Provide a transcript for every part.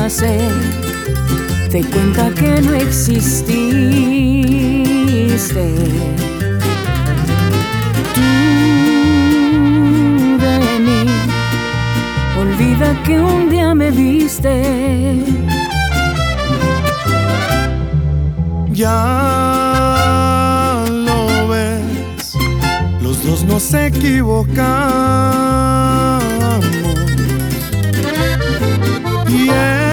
hacer de cuenta que no exististe. Tú de mí, olvida que un día me viste. Ya lo ves, los dos nos equivocamos y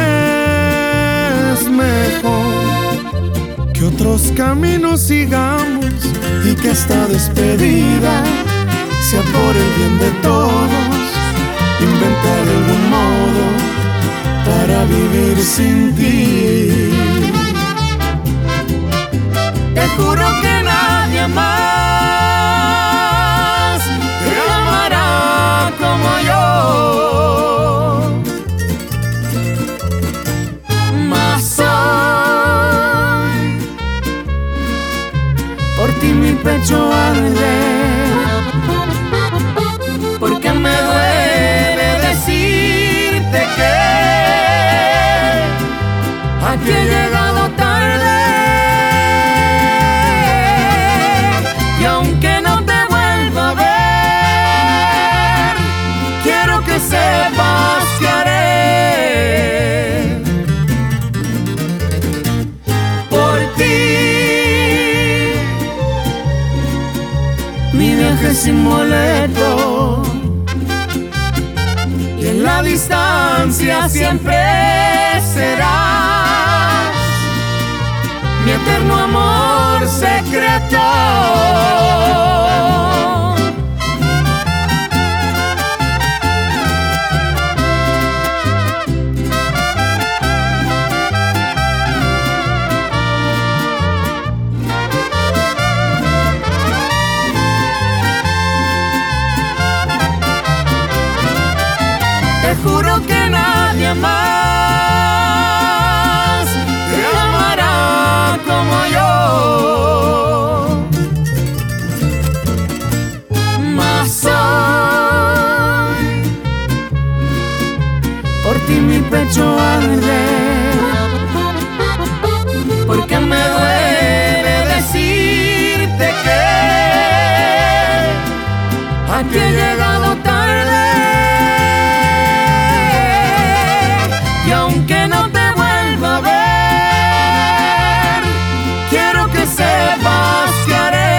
es mejor que otros caminos sigamos y que esta despedida sea por el bien de todos. Inventar algún modo para vivir sin ti. Te juro que nadie más te amará como yo. Mas hoy por ti mi pecho arde, porque me duele decirte que aquí he llegado tarde. Sepas que haré por ti mi viaje sin boleto, y en la distancia siempre serás mi eterno amor secreto. Te juro que nadie más te amará como yo. Mas hoy por ti mi pecho arde, porque me duele decirte que aquí he llegado tarde. Y aunque no te vuelva a ver, quiero que sepas que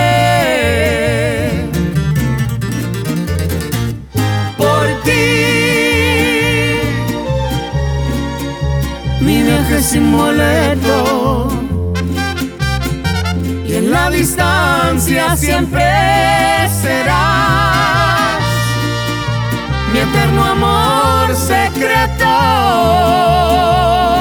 haré por ti mi viaje sin boleto, y en la distancia siempre serás mi eterno amor secreto.